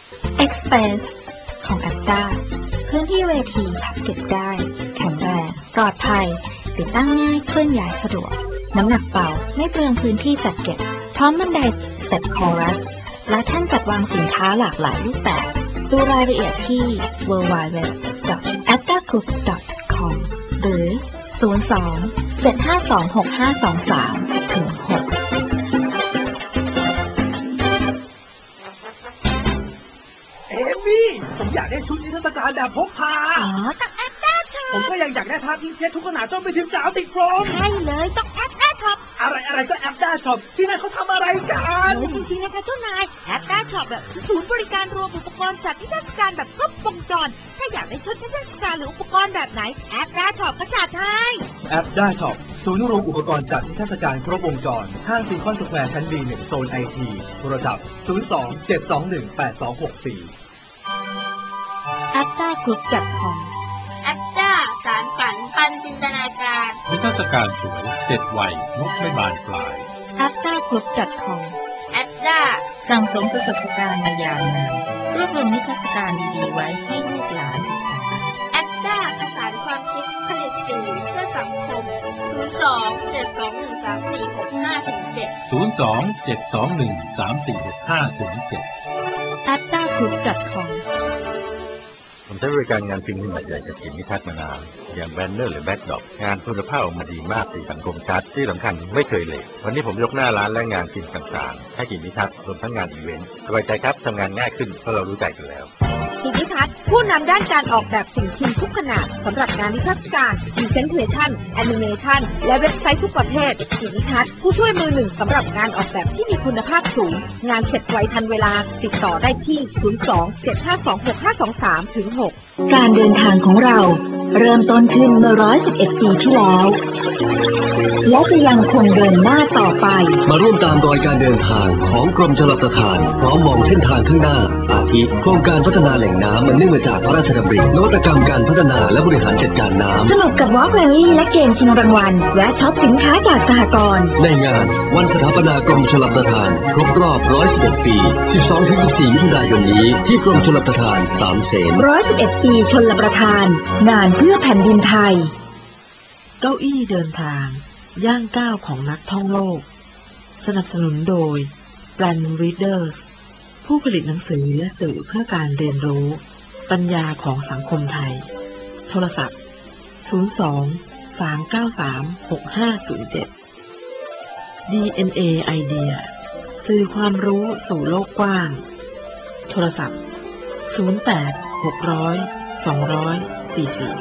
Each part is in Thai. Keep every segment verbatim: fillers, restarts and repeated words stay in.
Express ของ แอปด้า พื้นที่เวทีพับเก็บได้แข็งแรงปลอดภัยติดตั้งง่ายเคลื่อนย้ายสะดวกน้ำหนักเบาไม่เปลืองพื้นที่จัดเก็บพร้อมบันไดสเต็ปคอรัสและแท่นจัดวางสินค้าหลากหลายรูปแบบดูรายละเอียดที่ ดับเบิลยู ดับเบิลยู ดับเบิลยู ดอท แอปด้ากรุ๊ป ดอท คอม หรือ ศูนย์ สอง เจ็ด ห้า สอง หก ห้า สอง สาม ถึง หกเอมี่ผมอยากได้ชุดนิทรรศการแบบพกพาอ๋อต้องแอปด้าช็อปผมก็ยังอยากได้ภาพที่เช็ดทุกขนาดจนไปถึงกาวติดกรองใช่เลยต้องแอปด้าช็อปอะไรอะไรก็แอปด้าช็อปที่นั่นเขาทำอะไรกันโอ้จริงๆนะคะเจ้านายแอปด้าช็อปแบบศูนย์บริการรวมอุปกรณ์จัดนิทรรศการแบบครบวงจรถ้าอยากได้ชุดนิทรรศการหรืออุปกรณ์แบบไหนแอปด้าช็อปก็จัดให้แอปด้าช็อปศูนย์รวมอุปกรณ์จัดนิทรรศการครบวงจรห้างซีคอนสแควร์ชั้น บี หนึ่ง โซน ไอ ที โทรศัพท์ศูนย์ สอง เจ็ด สอง หนึ่ง แปด สอง หก สี่แอปด้ากรุ๊ป ดอท คอมแอปด้าสารฝันปันจินตนาการนิทรรศการสวยเด็ดไวนกไม่บานปลายแอปด้ากรุ๊ป ดอท คอมแอปด้าสั่งสมประสบการณ์มายาวนานรวบรวมนิทรรศการดีๆไว้ให้ลูกหลานศึกษาแอปด้าประสานความคิดผลิตสื่อเพื่อสังคมศูนย์ สอง เจ็ด สอง หนึ่ง สาม สี่ หก ห้า ถึง เจ็ดศูนย์ สอง เจ็ด สอง หนึ่ง สาม สี่ หก ห้า ถึง เจ็ดแอปด้ากรุ๊ป ดอท คอมผมใช้บริการงานพิมพ์ขนาดใหญ่จากกิจนิทัศน์มานานอย่างแบนเนอร์หรือแบ็คดรอปงานคุณภาพออกมาดีมากสีสันคมชัดที่สำคัญไม่เคยเลทวันนี้ผมยกหน้าร้านและงานพิมพ์ต่างๆให้กิจนิทัศน์รวมทั้งงานอีเวนต์สบายใจครับทำงานง่ายขึ้นเพราะเรารู้ใจกันแล้วกิจนิทัศน์ผู้นำด้านการออกแบบสิ่งพิมพ์ทุกขนาดสำหรับงานนิทรรศการพรีเซนเทชันแอนิเมชันและเว็บไซต์ทุกประเภทกิจนิทัศน์ผู้ช่วยมือหนึ่งสำหรับงานออกแบบที่มีคุณภาพสูงงานเสร็จไวทันเวลาติดต่อได้ที่ศูนย์ สอง เจ็ด ห้า สอง หก ห้า สอง สาม ถึง หกการเดินทางของเราเริ่มต้นขึ้นเมื่อร้อยสิบเอ็ดปีที่แล้วและจะยังคงเดินหน้าต่อไปมาร่วมตามรอยการเดินทางของกรมชลประทานพร้อมมองเส้นทางข้างหน้าอาทิโครงการพัฒนาแหล่งน้ำมันเนื่องมาจากพระราชดำรินวัตกรรมการพัฒนาและบริหารจัดการน้ำสนุกกับวอล์กแรลลี่และเกมชิงรางวัลและช็อปสินค้าจากสหกรณ์ในงานวันสถาปนากรมชลประทานครบรอบหนึ่งร้อยสิบเอ็ดปี สิบสองถึงสิบสี่ มิถุนายนนี้ที่กรมชลประทานสามเสนหนึ่งร้อยสิบเอ็ดปีชลประทานงานเพื่อแผ่นดินไทยเก้าอี้เดินทางย่างก้าวของนักท่องโลกสนับสนุนโดย Plan Readers ผู้ผลิตหนังสือและสื่อเพื่อการเรียนรู้ปัญญาของสังคมไทยโทรศัพท์ศูนย์ สอง สาม เก้า สาม หก ห้า ศูนย์ เจ็ด ดี เอ็น เอ ไอเดียสื่อความรู้สู่โลกกว้างโทรศัพท์ศูนย์ แปด หก ศูนย์ ศูนย์ สอง ศูนย์ สี่ สี่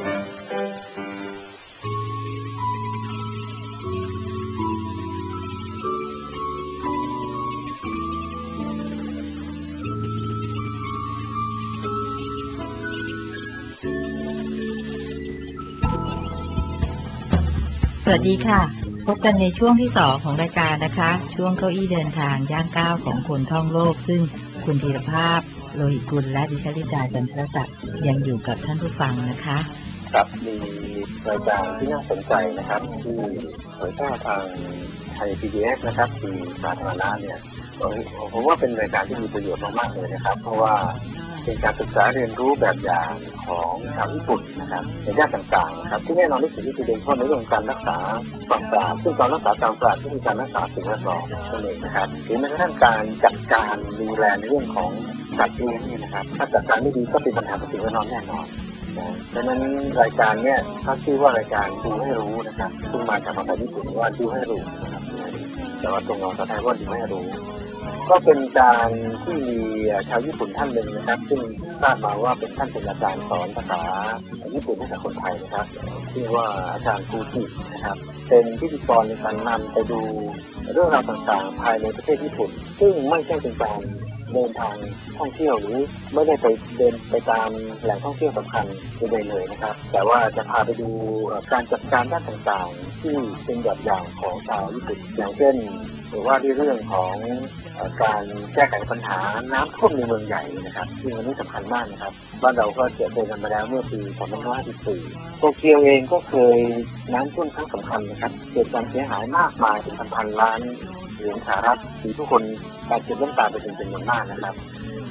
สวัสดีค่ะพบกันในช่วงที่สองของรายการนะคะช่วงเก้าอี้เดินทางย่างก้าวของคนท่องโลกซึ่งคุณธีรภาพโลหิตกุลและดิฉันลิดาจันทรศักดิ์ยังอยู่กับท่านผู้ฟังนะคะครับมีรายการที่น่าสนใจนะครับที่เผยแพร่ทางไทย พี บี เอส นะครับที่สาธารณะเนี่ยผมว่าเป็นรายการที่มีประโยชน์มากๆเลยนะครับเพราะว่าเป็นการศึกษาเรียนรู้แบบอย่างของชาวญี่ปุ่นนะครับในด้านต่างๆนะครับที่แน่นอนที่สุดที่จะเป็นข้อในเรื่องการรักษาความสะอาดซึ่งการรักษาความสะอาดก็คือการรักษาสิ่งแวดล้อมนั่นเองนะครับหรือแม้กระทั่งการจัดการดูแลในเรื่องของสัตว์เลี้ยงนี่นะครับถ้าจัดการไม่ดีก็เป็นปัญหาต่อสิ่งแวดล้อมแน่นอนดังนั้นรายการเนี้ยเขาชื่อว่ารายการดูให้รู้นะครับซึ่งมาจากภาษาญี่ปุ่นว่าดูให้รู้นะครับแต่ว่าตรงภาษาไทยว่าดูให้รู้ก็เป็นการที่มีชาวญี่ปุ่นท่านหนึ่งนะครับซึ่งทราบมาว่าเป็นท่านเป็นอาจารย์สอนภาษาญี่ปุ่นให้กับคนไทยนะครับชื่อว่าอาจารย์ฟูจินะครับเป็นพิธีกรในการนำไปดูเรื่องราวต่างๆภายในประเทศญี่ปุ่นซึ่งไม่ใช่เป็นการเดินทางท่องเที่ยวหรือไม่ได้ไปเดินไปตามแหล่งท่องเที่ยวสำคัญใดๆเลยนะครับแต่ว่าจะพาไปดูการจัดการด้านต่างๆที่เป็นแบบอย่างของชาวญี่ปุ่นอย่างเช่นหรือว่าในเรื่องของการแก้ไขปัญหาน้ำท่วมในเมืองใหญ่นะครับซึ่งอันนี้สำคัญมากนะครับบ้านเราก็เจอเจอกันมาแล้วเมื่อปีสองพันห้าร้อยห้าสิบสี่โตเกียวเองก็เคยน้ำท่วมครั้งสำคัญนะครับเกิดการเสียหายมากมายเป็นพันๆล้านเหรียญสหรัฐที่ทุกคนบาดเจ็บล้มตายไปเป็นจำนวนมากนะครับ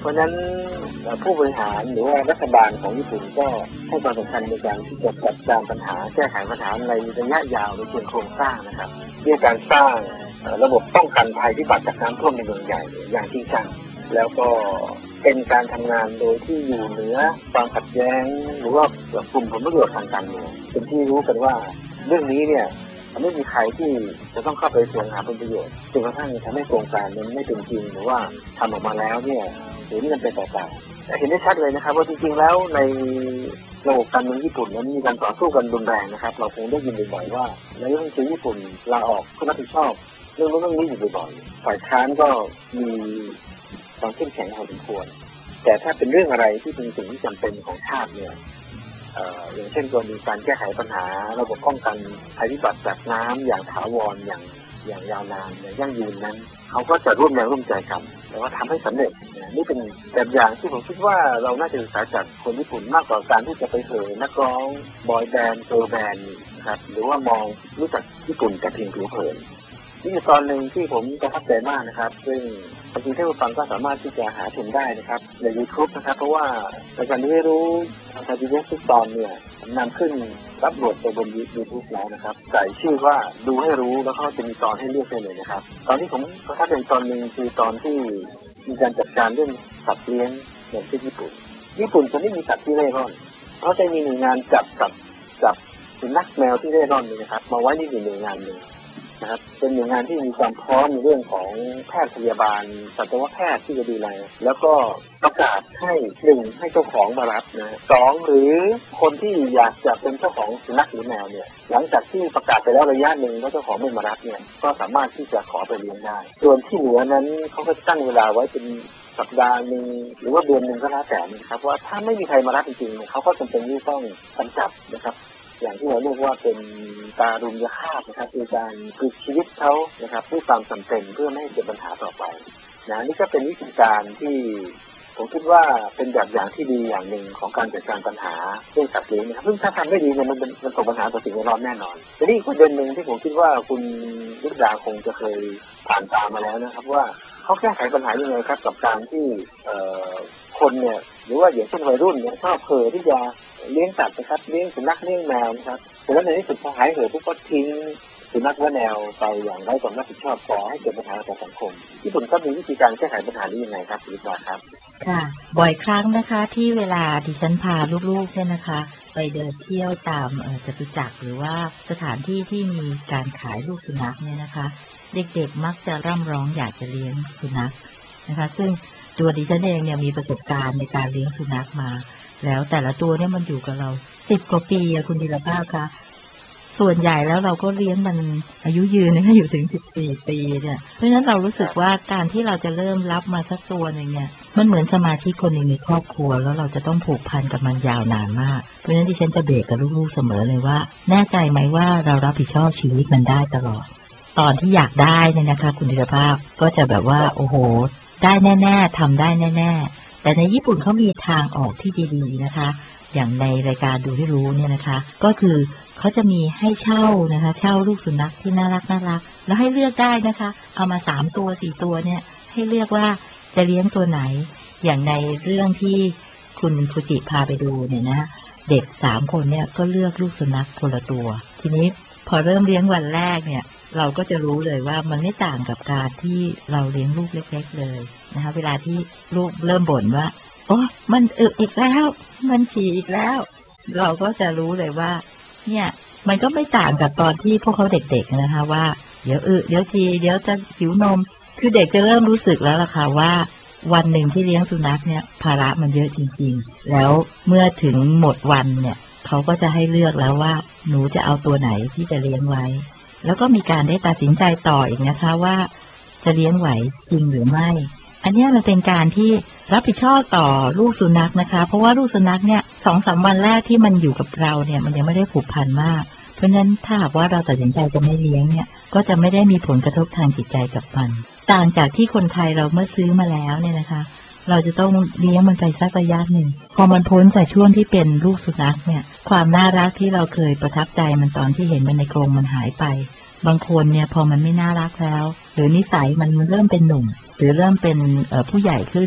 เพราะฉะนั้นผู้บริหารหรือว่ารัฐบาลของญี่ปุ่นก็ให้ความสำคัญในการที่จะจัดการปัญหาแก้ไขปัญหาในระยะยาวในเชิงโครงสร้างนะครับด้วยการสร้างระบบป้องกันภัยพิบัติจากน้ำท่วมในเมืองใหญ่อย่างจริงจังแล้วก็เป็นการทำงานโดยที่อยู่เหนือความขัดแย้งหรือว่ากลุ่มผลประโยชน์ทางการเมืองเป็นที่รู้กันว่าเรื่องนี้เนี่ยไม่มีใครที่จะต้องเข้าไปแสวงหาผลประโยชน์จนกระทั่งทำให้โครงการนั้นไม่เป็นจริงหรือว่าทำออกมาแล้วเนี่ยหรือนี่มันเป็นต่างๆเห็นได้ชัดเลยนะครับว่าจริงๆแล้วในระบบการเมืองญี่ปุ่นนั้นมีการต่อสู้กันรุนแรงนะครับเราคงได้ยินบ่อยๆว่านายกรัฐมนตรีญี่ปุ่นลาออกเพื่อรับผิดชอบเรื่องเรื่องนี้อยู่บ่อยๆฝ่ายค้านก็มีความเข้มแข็งพอสมควรแต่ถ้าเป็นเรื่องอะไรที่เป็นสิ่งที่จำเป็นของชาติเนี่ยอย่างเช่นกรณีการแก้ไขปัญหาระบบป้องกันภัยพิบัติจากน้ำอย่างถาวรอย่างอย่างยาวนานอย่างยั่งยืนนั้นเขาก็จะร่วมแรงร่วมใจกันแต่ว่าทำให้สำเร็จนี่เป็นแบบอย่างที่ผมคิดว่าเราน่าจะศึกษาจากคนญี่ปุ่นมากกว่าการที่จะไปเหอนักร้องบอยแบนด์เกิร์ลแบนด์นะครับหรือว่ามองรู้จักญี่ปุ่นแต่เพียงผิวเผินนี่คือตอนหนึ่งที่ผมประทับใจมากนะครับซึ่งบางทีท่านผู้ฟังก็สามารถที่จะหาชมได้นะครับใน YouTube นะครับเพราะว่ารายการที่ไม่รู้ทางทีวีทุกตอนเนี่ยนำขึ้นรับโหลดไปบน YouTube แล้วนะครับใส่ชื่อว่าดูให้รู้แล้วก็จะมีตอนให้เลือกได้เลยนะครับตอนที่ผมประทับใจตอนหนึ่งคือตอนที่มีการจัดการเรื่องสัตว์เลี้ยงอย่างที่ญี่ปุ่นญี่ปุ่นจะไม่มีสัตว์ที่เร่ร่อนเขาจะมีหน่วยงานจับจับจับสุนัขแมวที่เร่ร่อนเลยนะครับมาไว้ในหน่วยงานหนึ่งนะครับเป็นหน่วยงานที่มีความพร้อมในเรื่องของแพทย์พยาบาลสัตวแพทย์ที่จะดูแลแล้วก็ประกาศให้หนึ่งให้เจ้าของมารับนะสองหรือคนที่อยากจะเป็นเจ้าของสุนัขหรือแมวเนี่ยหลังจากที่ประกาศไปแล้วระยะหนึ่งแล้วเจ้าของไม่มารับเนี่ยก็สามารถที่จะขอไปเลี้ยงได้ส่วนที่เหลือนั้นเขาก็ตั้งเวลาไว้เป็นสัปดาห์หนึ่งหรือว่าเดือนหนึ่งก็แล้วแต่นะครับว่าถ้าไม่มีใครมารับจริงๆเขาก็จำเป็นที่ต้องกำจัดนะครับอย่างที่เราเรียกว่าเป็นการุญยฆาตนะครับคือการคืนชีวิตเขานะครับด้วยความจำเป็นเพื่อไม่ให้เกิดปัญหาต่อไปนะนี่ก็เป็นวิธีการที่ผมคิดว่าเป็นแบบอย่างที่ดีอย่างหนึ่งของการจัดการปัญหาเรื่องสัตว์เลี้ยงนะครับซึ่งถ้าทำไม่ดีเนี่ยมันมันส่งปัญหาต่อสิ่งแวดล้อมแน่นอนแต่นี่ประเด็นหนึ่งที่ผมคิดว่าคุณยุทธดาคงจะเคยผ่านตามมาแล้วนะครับว่าเขาแก้ไขปัญหายังไงครับกับการที่คนเนี่ยหรือว่าอย่างเช่นวัยรุ่นเนี่ยชอบเผลอที่จะเลี้ยงสัตว์นะครับเลี้ยงสุนัขเลี้ยงแมวนะครับแต่แล้วในที่สุดพอหายเหือะทุกคนทิ้งสุนัขและแมวไปอย่างไร้ความรับผิดชอบก่อให้เกิดปัญหาต่อสังคมญี่ปุ่นก็มีวิธีการแก้ไขปัญหานี้ยังไงครับคุณวิทย์ครับค่ะบ่อยครั้งนะคะที่เวลาดิฉันพาลูกๆเนี่ยนะคะไปเดินเที่ยวตามจตุจักรหรือว่าสถานที่ที่มีการขายลูกสุนัขเนี่ยนะคะเด็กๆมักจะร่ำร้องอยากจะเลี้ยงสุนัขนะคะซึ่งตัวดิฉันเองเนี่ยมีประสบการณ์ในการเลี้ยงสุนัขมาแล้วแต่ละตัวเนี่ยมันอยู่กับเราสิบกว่าปีคุณธีรภาพคะส่วนใหญ่แล้วเราก็เลี้ยงมันอายุยืนนะคะอยู่ถึงสิบสี่ปีเนี่ยเพราะฉะนั้นเรารู้สึกว่าการที่เราจะเริ่มรับมาสักตัวนึงเนี่ยมันเหมือนสมาชิกคนหนึ่งในครอบครัวแล้วเราจะต้องผูกพันกับมันยาวนานมากเพราะฉะนั้นดิฉันจะเบรกกับลูกๆเสมอเลยว่าแน่ใจไหมว่าเรารับผิดชอบชีวิตมันได้ตลอดตอนที่อยากได้เนี่ยนะคะคุณธีรภาพก็จะแบบว่าโอ้โหได้แน่ๆทำได้แน่ๆแต่ในญี่ปุ่นเขามีทางออกที่ดีๆนะคะอย่างในรายการดูให้รู้เนี่ยนะคะก็คือเขาจะมีให้เช่านะคะเช่าลูกสุนัขที่น่ารักน่ารักแล้วให้เลือกได้นะคะเอามาสามตัวสี่ตัวเนี่ยให้เลือกว่าจะเลี้ยงตัวไหนอย่างในเรื่องที่คุณฟูจิพาไปดูเนี่ยนะเด็กสามคนเนี่ยก็เลือกลูกสุนัขคนละตัวทีนี้พอเริ่มเลี้ยงวันแรกเนี่ยเราก็จะรู้เลยว่ามันไม่ต่างกับการที่เราเลี้ยงลูกเล็กๆเลยนะคะเวลาที่ลูกเริ่มบ่นว่าโอ้มันอึอีกแล้วมันฉี่อีกแล้วเราก็จะรู้เลยว่าเนี่ยมันก็ไม่ต่างกับตอนที่พวกเขาเด็กๆนะคะว่าเดี๋ยวอึเดี๋ยวฉี่เดี๋ยวจะหิวนมคือเด็กจะเริ่มรู้สึกแล้วล่ะค่ะว่าวันหนึ่งที่เลี้ยงสุนัขเนี่ยภาระมันเยอะจริงๆแล้วเมื่อถึงหมดวันเนี่ยเขาก็จะให้เลือกแล้วว่าหนูจะเอาตัวไหนที่จะเลี้ยงไว้แล้วก็มีการได้ตัดสินใจต่ออีกนะคะว่าจะเลี้ยงไหวจริงหรือไม่อันนี้มันเป็นการที่รับผิดชอบต่อลูกสุนัขนะคะเพราะว่าลูกสุนัขเนี่ยสองสามวันแรกที่มันอยู่กับเราเนี่ยมันยังไม่ได้ผูกพันมากเพราะฉะนั้นถ้าหากว่าเราตัดสินใจจะไม่เลี้ยงเนี่ยก็จะไม่ได้มีผลกระทบทางจิตใจกับมันต่างจากที่คนไทยเราเมื่อซื้อมาแล้วเนี่ยนะคะเราจะต้องเลี้ยงมันไปสักระยะหนึ่งพอมันพ้นจากช่วงที่เป็นลูกสุนัขเนี่ยความน่ารักที่เราเคยประทับใจมันตอนที่เห็นมันในกรงมันหายไปบางคนเนี่ยพอมันไม่น่ารักแล้วหรือนิสัยมันเริ่มเป็นหนุ่มหรือเริ่มเป็นผู้ใหญ่ขึ้น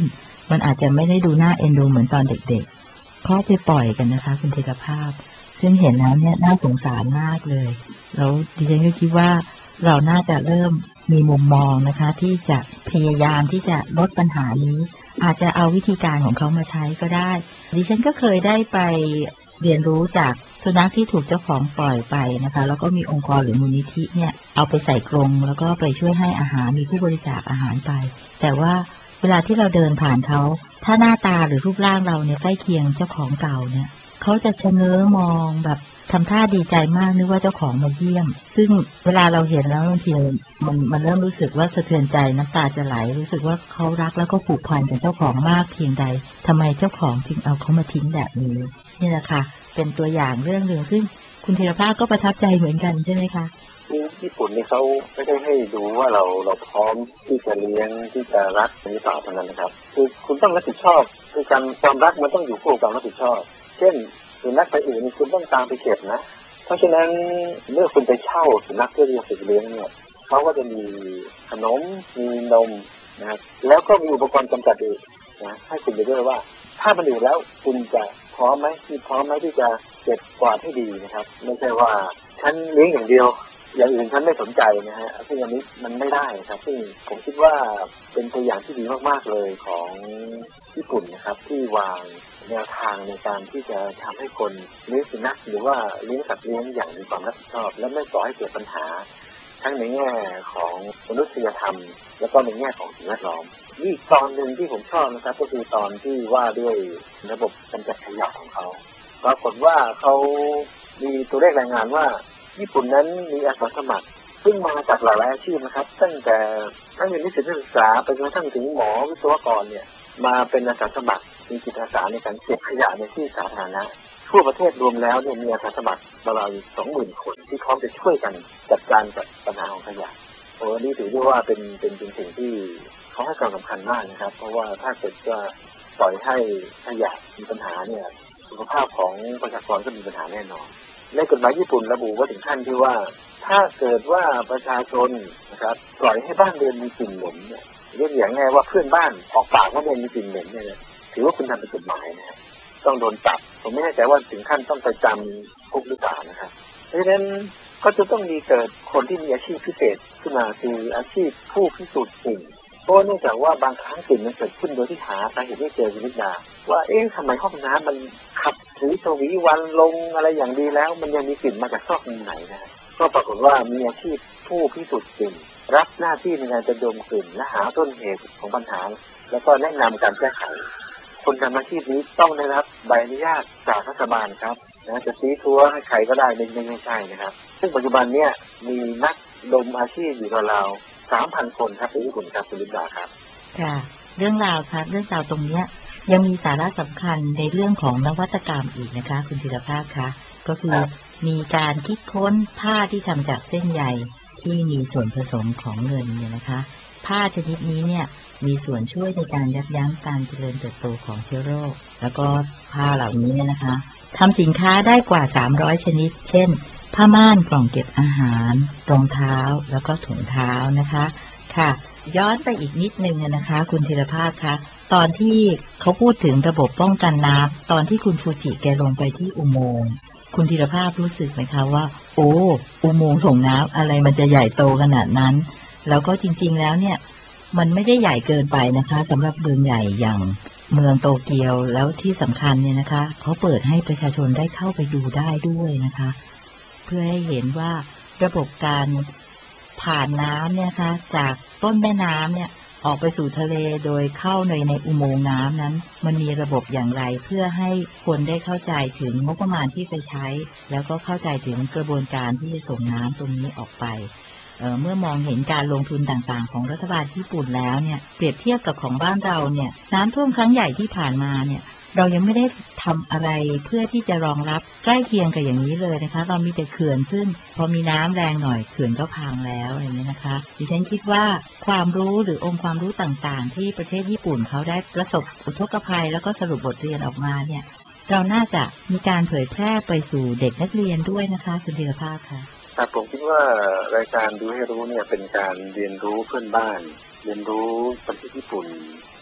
มันอาจจะไม่ได้ดูน่าเอ็นดูเหมือนตอนเด็กๆเขาไปปล่อยกันนะคะคุณธีรภาพซึ่งเห็นแล้วเนี่ยน่าสงสารมากเลยแล้วดิฉันก็คิดว่าเราน่าจะเริ่มมีมุมมองนะคะที่จะพยายามที่จะลดปัญหานี้อาจจะเอาวิธีการของเขามาใช้ก็ได้ดิฉันก็เคยได้ไปเรียนรู้จากสุนัขที่ถูกเจ้าของปล่อยไปนะคะแล้วก็มีองค์กรหรือมูลนิธิเนี่ยเอาไปใส่กรงแล้วก็ไปช่วยให้อาหารมีผู้บริจาคอาหารไปแต่ว่าเวลาที่เราเดินผ่านเขาถ้าหน้าตาหรือรูปร่างเราเนี่ยใกล้เคียงเจ้าของเก่าเนี่ยเขาจะชะเง้อมองแบบทำท่าดีใจมากนึกว่าเจ้าของมาเยี่ยมซึ่งเวลาเราเห็นแล้วบางทีมันมันเริ่มรู้สึกว่าสะเทือนใจน้ำตาจะไหลรู้สึกว่าเขารักแล้วก็ผูกพันกับเจ้าของมากเพียงใดทำไมเจ้าของจึงเอาเขามาทิ้งแบบนี้นี่แหละค่ะเป็นตัวอย่างเรื่องหนึ่งซึ่งคุณธีรภาพก็ประทับใจเหมือนกันใช่ไหมคะญี่ปุ่นนี่เขาไม่ได้ให้ดูว่าเราเราพร้อมที่จะเลี้ยงที่จะรักหรือเปล่าเท่านั้นนะครับคือคุณต้องรับผิดชอบคือการความรักมันต้องอยู่คู่กับการรับผิดชอบเช่นสุนัขไปอื่นคุณต้องตามไปเก็บนะเพราะฉะนั้นเมื่อคุณไปเช่าสุนัขเพื่อที่จะฝึกเลี้ยงเนี่ยเขาก็จะมีขนมมีนมนะครับแล้วก็มีอุปกรณ์กำจัดอึนะให้คุณไปด้วยว่าถ้ามันอยู่แล้วคุณจะพร้อมไหมที่พร้อมไหมที่จะเก็บกวาดให้ดีนะครับไม่ใช่ว่าฉันเลี้ยงอย่างเดียวอย่างอื่นฉันไม่สนใจนะฮะซึ่งอันนี้มันไม่ได้ครับซึ่งผมคิดว่าเป็นตัวอย่างที่ดีมากๆเลยของญี่ปุ่นนะครับที่วางแนวทางในการที่จะทำให้คนเลี้ยงสุนัขหรือว่าเลี้ยงสัตว์เลี้ยงอย่างมีความรับผิดชอบและไม่ก่อให้เกิดปัญหาทั้งในแง่ของมนุษยธรรมและก็ในแง่ของสิ่งแวดล้อมนี่ตอนหนึ่งที่ผมชอบนะครับก็คือตอนที่ว่าด้วยระบบกำจัดขยะของเขาปรากฏว่าเขามีตัวเลขรายงานว่าญี่ปุ่นนั้นมีอาสาสมัครซึ่งมาจากหลายอาชีพนะครับตั้งแต่นักเรียนนิสิตนักศึกษาไปจนกระทั่งถึงหมอวิศวกรเนี่ยมาเป็นอาสาสมัครมีจิตอาสาในการเก็บขยะในที่สาธารณะทั่วประเทศรวมแล้วเนี่ยมีอาสาสมัครประมาณสองหมื่นคนที่พร้อมจะช่วยกันจัดการกับปัญหาของขยะโอ้นี่ถือว่าเป็นเป็นเป็นสิ่งที่เขาให้ความสำคัญมากนะครับเพราะว่าถ้าเกิดว่าปล่อยให้ขยะมีปัญหาเนี่ยสุขภาพของประชากรก็มีปัญหาแน่นอนในกฎหมายญี่ปุ่นระบุว่าถึงขั้นที่ว่าถ้าเกิดว่าประชาชนนะครับปล่อยให้บ้านเรือนมีกลิ่นเหม็นเนี่ยเรียกอย่างง่ายว่าเพื่อนบ้านออกปากว่าเรือนมีกลิ่นเหม็นเนี่ยถือว่าคุณทำผิดกฎหมายนะครับต้องโดนจับผมไม่แน่ใจว่าถึงขั้นต้องไปจำคุกหรือเปล่านะครับเพราะฉะนั้นก็จะต้องมีเกิดคนที่มีอาชีพพิเศษขึ้นมาคืออาชีพผู้พิสูจน์กลิ่นเพราะเนื่องจากว่าบางครั้งกลิ่นมันเกิดขึ้นโดยที่หาสาเหตุไม่เจอคุณนิดาว่าเอ๊ะทำไมห้องน้ำมันขับถือสวีวันลงอะไรอย่างดีแล้วมันยังมีกลิ่นมาจากซอกมุมไหนนะก็ปรากฏว่ามีอาชีพผู้พิสูจน์กลิ่นรับหน้าที่ในการจะดมกลิ่นและหาต้นเหตุของปัญหาแล้วก็แนะนำการแก้ไขคนทำอาชีพนี้ต้องได้รับใบอนุญาตจากรัฐบาลครับนะจะซีทัวร์ให้ใครก็ได้ไม่ไม่ใช่นะครับซึ่งปัจจุบันเนี้ยมีนักดมอาชีพอยู่ราวๆสามพันคนครับในญี่ปุ่นครับคุณลินดาครับค่ะเรื่องราวครับเรื่องราวตรงเนี้ยยังมีสาระสำคัญในเรื่องของนวัตกรรมอีกนะคะคุณธีรภาพคะก็คือมีการคิดค้นผ้าที่ทำจากเส้นใยที่มีส่วนผสมของเงินเนี่ยนะคะผ้าชนิดนี้เนี่ยมีส่วนช่วยในการยับยั้งการเจริญเติบโตของเชื้อโรคแล้วก็ผ้าเหล่านี้เนี่ยนะคะทำสินค้าได้กว่าสามร้อยชนิดเช่นผ้าม่านกล่องเก็บอาหารรองเท้าแล้วก็ถุงเท้านะคะค่ะย้อนไปอีกนิดนึงนะคะคุณธีรภาพคะตอนที่เขาพูดถึงระบบป้องกันน้ำตอนที่คุณฟูจิแกลงไปที่อุโมงค์คุณธีรภาพรู้สึกไหมคะว่าโอ้อุโมงค์ส่งน้ำอะไรมันจะใหญ่โตขนาดนั้นแล้วก็จริงๆแล้วเนี่ยมันไม่ได้ใหญ่เกินไปนะคะสำหรับเมืองใหญ่อย่างเมืองโตเกียวแล้วที่สำคัญเนี่ยนะคะเขาเปิดให้ประชาชนได้เข้าไปดูได้ด้วยนะคะเพื่อให้เห็นว่าระบบการผ่านน้ำเนี่ยนะคะจากต้นแม่น้ำเนี่ยออกไปสู่ทะเลโดยเข้าในในอุโมงค์น้ำนั้นมันมีระบบอย่างไรเพื่อให้คนได้เข้าใจถึงงบประมาณที่ไปใช้แล้วก็เข้าใจถึงกระบวนการที่จะส่งน้ำตรงนี้ออกไปเอ่อเมื่อมองเห็นการลงทุนต่างๆของรัฐบาลญี่ปุ่นแล้วเนี่ยเปรียบเทียบกับของบ้านเราเนี่ยน้ำท่วมครั้งใหญ่ที่ผ่านมาเนี่ยเรายังไม่ได้ทำอะไรเพื่อที่จะรองรับใกล้เคียงกับอย่างนี้เลยนะคะเรามีแต่เขื่อนซึ่งพอมีน้ำแรงหน่อยเขื่อนก็พังแล้วอย่างนี้นะคะดิฉันคิดว่าความรู้หรือองค์ความรู้ต่างๆที่ประเทศญี่ปุ่นเขาได้ประสบอุทกภัยแล้วก็สรุปบทเรียนออกมาเนี่ยเราน่าจะมีการเผยแพร่ไปสู่เด็กนักเรียนด้วยนะคะคุณธีรภาพค่ะครับผมคิดว่ารายการดูให้รู้เนี่ยเป็นการเรียนรู้เพื่อนบ้านเรียนรู้ประเทศญี่ปุ่นที่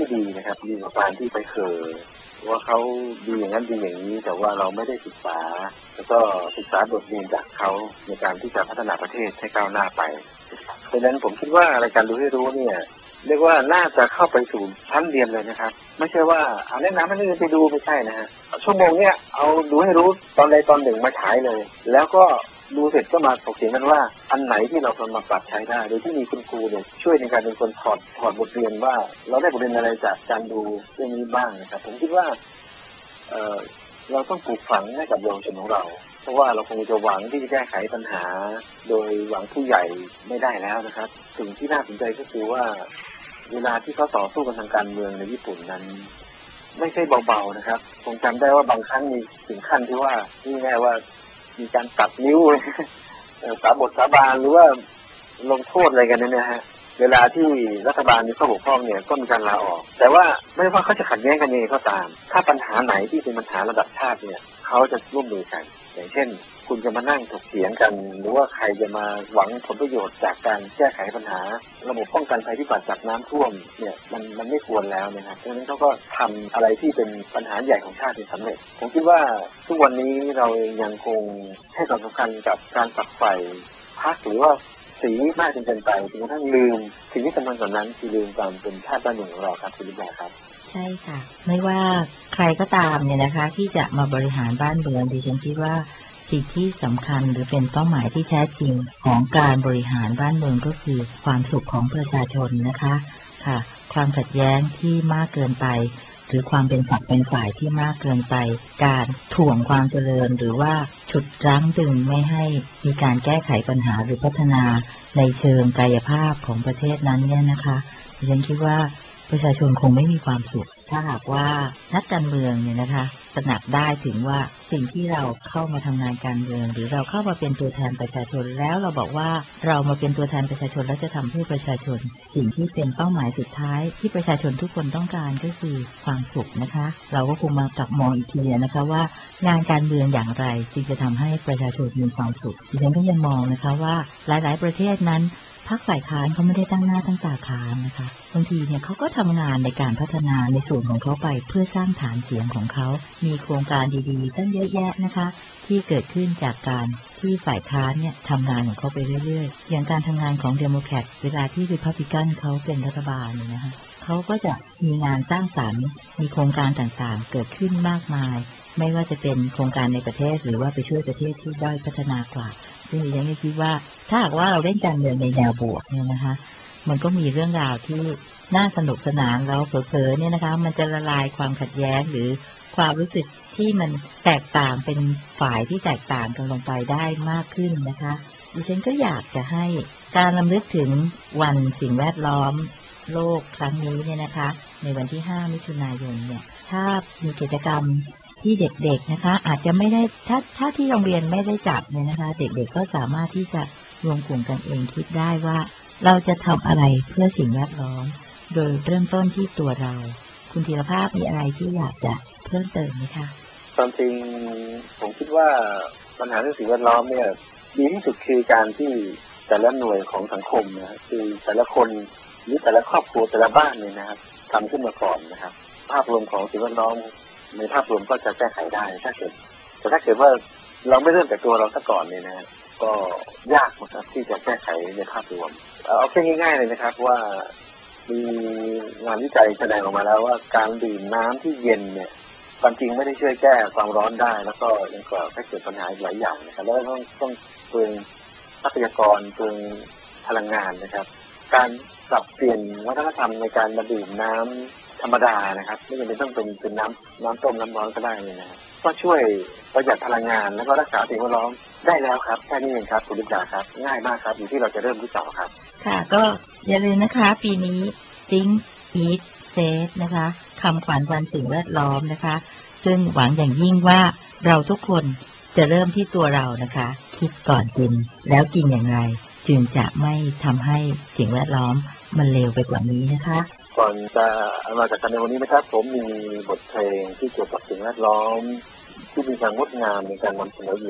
ที่ดีนะครับดีกว่าการที่ไปเข่อว่าเขาดีอย่างนั้นดีอย่างนี้แต่ว่าเราไม่ได้ศึกษาแล้วก็ศึกษาบทเรียนจากเขาในการที่จะพัฒนาประเทศให้ก้าวหน้าไปเพราะฉะนั้นผมคิดว่ารายการดูให้รู้เนี่ยเรียกว่าน่าจะเข้าไปสู่ชั้นเรียนเลยนะครับไม่ใช่ว่าเอาแนะนำให้นักเรียนไปดูไม่ใช่นะฮะชั่วโมงเนี้ยเอาดูให้รู้ตอนใดตอนหนึ่งมาฉายเลยแล้วก็ดูเสร็จก็มาถกเถียงกันว่าอันไหนที่เราสามารถปรับใช้ได้โดยที่มีคุณครูเนี่ยช่วยในการเป็นคนถอดถอดบทเรียนว่าเราได้บทเรียนอะไรจากการดูเรื่องนี้บ้างนะครับผมคิดว่าเอ่อเราต้องปลูกฝังให้กับเยาวชนของเราเพราะว่าเราคงจะหวังที่จะแก้ไขปัญหาโดยหวังผู้ใหญ่ไม่ได้แล้วนะครับสิ่งที่น่าสนใจก็คือว่าเวลาที่เขาต่อสู้กันทางการเมืองในญี่ปุ่นนั้นไม่ใช่เบาๆนะครับผมจำได้ว่าบางครั้งมีถึงขั้นที่ว่านี่แน่ว่ามีการตัดนิ้วสาบทสาบานหรือว่าลงโทษอะไรกันเนี่ยนะฮะเวลาที่รัฐบาลมีข้อบกพร่องเนี่ยก็มีการลาออกแต่ว่าไม่ว่าเขาจะขัดแย้งกันยังไงก็ตามถ้าปัญหาไหนที่เป็นปัญหาระดับชาติเนี่ยเขาจะร่วมมือกันอย่างเช่นคุณจะมานั่งถกเถียงกันหรือว่าใครจะมาหวังผลประโยชน์จากการแก้ไขปัญหาระบบป้องกันภัยพิบัติจากน้ำท่วมเนี่ยมันมันไม่ควรแล้วนะครับดังนั้นเขาก็ทำอะไรที่เป็นปัญหาใหญ่ของชาติสำเร็จผมคิดว่าทุกวันนี้เรายังคงให้ความสำคัญกับการฝักใฝ่พรรคหรือว่าสีมากจนเกินไปจนกระทั่งลืมสิ่งที่สำคัญกว่านั้นคือลืมความเป็นชาติบ้านเมืองของเราครับคุณลิบาครับใช่ค่ะไม่ว่าใครก็ตามเนี่ยนะคะที่จะมาบริหารบ้านเมืองดิฉันคิดว่าสิ่งที่สำคัญหรือเป็นเป้าหมายที่แท้จริงของการบริหารบ้านเมืองก็คือความสุขของประชาชนนะคะค่ะความขัดแย้งที่มากเกินไปหรือความเป็นฝักเป็นฝ่ายที่มากเกินไปการถ่วงความเจริญหรือว่าฉุดรั้งดึงไม่ให้มีการแก้ไขปัญหาหรือพัฒนาในเชิงกายภาพของประเทศนั้นเนี่ยนะคะดิฉันคิดว่าประชาชนคงไม่มีความสุขถ้าหากว่านักการเมืองเนี่ยนะคะตระหนักได้ถึงว่าสิ่งที่เราเข้ามาทำงานการเมืองหรือเราเข้ามาเป็นตัวแทนประชาชนแล้วเราบอกว่าเรามาเป็นตัวแทนประชาชนแล้วจะทำเพื่อประชาชนสิ่งที่เป็นเป้าหมายสุดท้ายที่ประชาชนทุกคนต้องการก็คือความสุขนะคะเราก็คงมากลับมองอีกทีนะคะว่างานการเมืองอย่างไรจึงจะทำให้ประชาชนมีความสุขดิฉันก็ยังมองนะคะว่าหลายๆประเทศนั้นพรรคฝ่ายค้านเขาไม่ได้ตั้งหน้าตั้งตาค้านนะคะบางทีเนี่ยเขาก็ทำงานในการพัฒนาในส่วนของเขาไปเพื่อสร้างฐานเสียงของเขามีโครงการดีๆตั้งเยอะแยะนะคะที่เกิดขึ้นจากการที่ฝ่ายค้านเนี่ยทำงานของเขาไปเรื่อยๆอย่างการทำงานของเดโมแครตเวลาที่ริพับลิกันเขาเป็นรัฐบาลเนี่ยนะคะเขาก็จะมีงานสร้างสรรค์มีโครงการต่างๆเกิดขึ้นมากมายไม่ว่าจะเป็นโครงการในประเทศหรือว่าไปช่วยประเทศที่ด้อยพัฒนากว่าซึ่งดิฉันคิดว่าถ้าหากว่าเราเล่นการเมืองในแนวบวกเนี่ยนะคะมันก็มีเรื่องราวที่น่าสนุกสนานแล้วเผลอๆเนี่ยนะคะมันจะละลายความขัดแย้งหรือความรู้สึกที่มันแตกต่างเป็นฝ่ายที่แตกต่างกันลงไปได้มากขึ้นนะคะดิฉันก็อยากจะให้การรำลึกถึงวันสิ่งแวดล้อมโลกครั้งนี้เนี่ยนะคะในวันที่ห้ามิถุนายนเนี่ยถ้ามีกิจกรรมที่เด็กๆนะคะอาจจะไม่ได้ถ้าถ้าที่โรงเรียนไม่ได้จัดเนี่ยนะคะเด็กๆก็สามารถที่จะรวมกลุ่มกันเองคิดได้ว่าเราจะทำอะไรเพื่อสิ่งแวดล้อมโดยเริ่มต้นที่ตัวเราคุณธีรภาพมีอะไรที่อยากจะเพิ่มเติมไหมคะความจริงผมคิดว่าปัญหาเรื่องสิ่งแวดล้อมเนี่ยดีที่สุดคือการที่แต่ละหน่วยของสังคมนะคือแต่ละคนหรือแต่ละครอบครัวแต่ละบ้านเนี่ยนะครับทำขึ้นมาก่อนนะครับภาพรวมของสิ่งแวดล้อมในภาพรวมก็จะแก้ไขได้ถ้าเกิดแต่ถ้าเกิดว่าเราไม่เริ่มจากตัวเราซะก่อนเนี่ยนะก็ยากนะครับที่จะแก้ไขในภาพรวมเอาแค่ง่ายๆเลยนะครับว่ามีงานวิจัยแสดงออกมาแล้วว่าการดื่มน้ำที่เย็นเนี่ยความจริงไม่ได้ช่วยแก้ความร้อนได้แล้วก็ยังก่อให้เกิดปัญหาหลายอย่างนะครับแล้วต้องต้องเปลืองทรัพยากรเปลืองพลังงานนะครับการปรับเปลี่ยนวัฒนธรรมในการมาดื่มน้ำธรรมดานะครับไม่จำเป็นต้องเป็นเป็นน้ำน้ำต้มน้ำร้อนก็ได้เลยนะก็ช่วยประหยัดพลังงานแล้วก็รักษาสิ่งแวดล้อมได้แล้วครับแค่นี้เองครับคุณลิศาครับง่ายมากครับอยู่ที่เราจะเริ่มหรือเปล่าครับค่ะก็อย่าลืมนะคะปีนี้ Think Eat Save นะคะคำขวัญวันสิ่งแวดล้อมนะคะซึ่งหวังอย่างยิ่งว่าเราทุกคนจะเริ่มที่ตัวเรานะคะคิดก่อนกินแล้วกินอย่างไรจึงจะไม่ทำให้สิ่งแวดล้อมมันเลวไปกว่านี้นะคะก่อนจะเอามาจากกันในวันนี้นะครับผมมีบทเพลงที่เกี่ยวกับสิ่งแวดล้อมที่มีความงดงามในการนำเสนออยู่บทเพ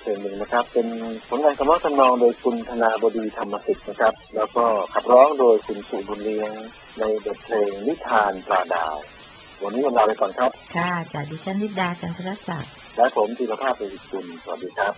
เพลงหนึ่งนะครับเป็นผลงานคำร้องทำนองโดยคุณธนาบดีธรรมสิทธิ์นะครับแล้วก็ขับร้องโดยคุณสุบุญเลี้ยงในบทเพลงนิทานปลาดาววันนี้ลาไปก่อนครับค่ะจากดิฉันนิดาจันทรศักดิ์และผมธีรภาพเป็นคุณสวัสดีครับ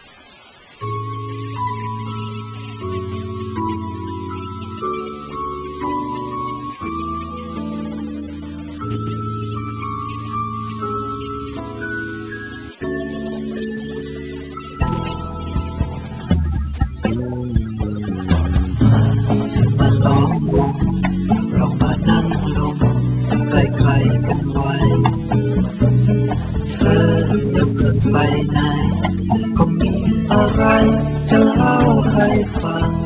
เรามานั่งลงใกล้ๆกันไว้เธออย่าเพิ่งไปไหนก็มีอะไรจะเล่าให้ฟัง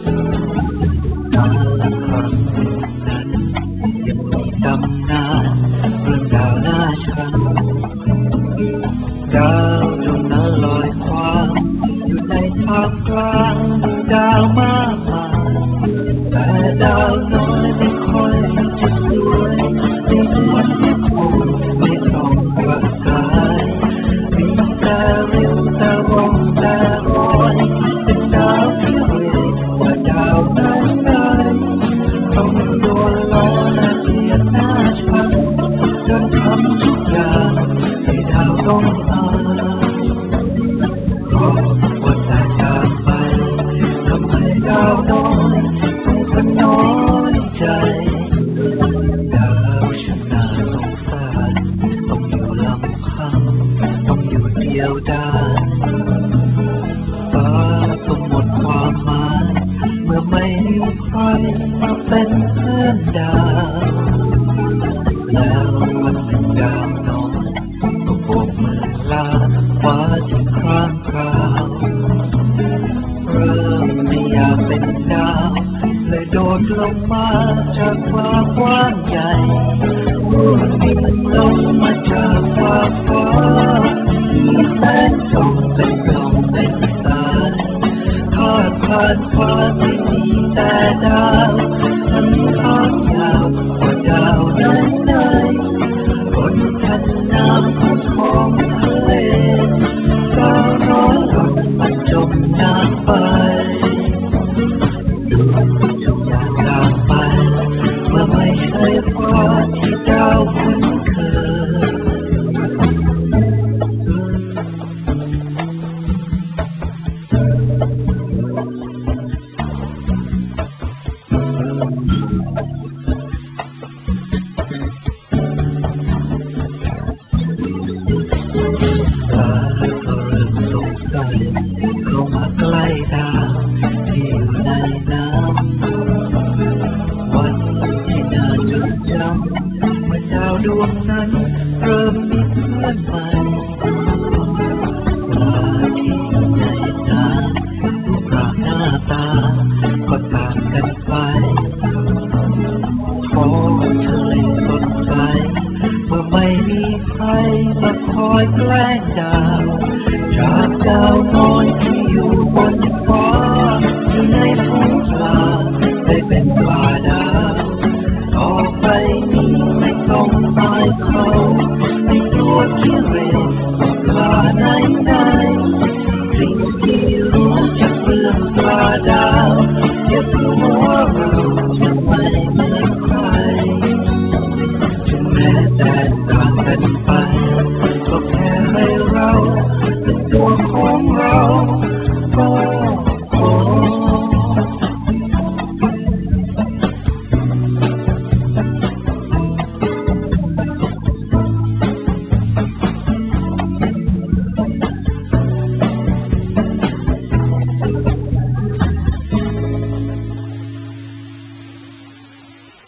การละครั้งนั้นยังมีตำนานเรื่องดาวหน้าชันดาวดวงนั้นลอยคว้างอยู่ในท่ามกลางดาวมากมายแต่ดาวน้อยไม่ค่อยจะสวยไม่เหมือนที่คุณไม่ส่องประกายมีแต่ริ้วแต่ร่องแต่รอยเป็นดาวที่เรียกว่าดาวไหนไหนต้องโดนล้อและเกลียดหน้าฉันจนทำทุกอย่างให้ดาวต้องอายเพราะว่าแต่จากไปทำให้ดาวน้อยต้องน้อยใจดาวฉันน่าสงสารต้องอยู่ลำพังต้องอยู่เดียวดายฟ้าต้องหมดความหมายเมื่อไม่มีใครมาเป็นเพื่อนดาวแล้ววันหนึ่งดาวน้อยก็โบกมือลาฟ้าที่ครางคราวเริ่มไม่อยากเป็นดาวเลยโดดลงมาจากฟ้ากว้างใหญ่บินลงมาจากฟ้าฟ้ามีแสงส่องเป็นกล่องเป็นสายพาดผ่านฟ้าที่มีแต่ดาวมันมีทางยาวกว่าดาวไหนไหนบนแผ่นน้ำของท้องทะเลดาวน้อยหล่นมาจมน้ำไปทุกอย่างต่างไปเมื่อไม่ใช่ฟ้าที่ดาวคุ้นเคยก็เริ่มสงสัยเข้ามาใกล้ดาวที่อยู่ในน้ำวันที่น่าจดจำเมื่อดาวดวงนั้นเริ่มมีเพื่อนใหม่ปลาที่อยู่ในน้ำรูปร่างหน้าตาก็ต่างกันไปท้องทะเลสดใสเมื่อไม่มีใครมาคอยแกล้งดาวจากดาวน้อยที่อยู่บนฟ้าอยู่ในท้องปลาได้เป็นปลาดาวต่อไปนี้ไม่ต้องอายเขาไม่กลัวขี้เหร่ว่าปลาไหนไหนสิ่ง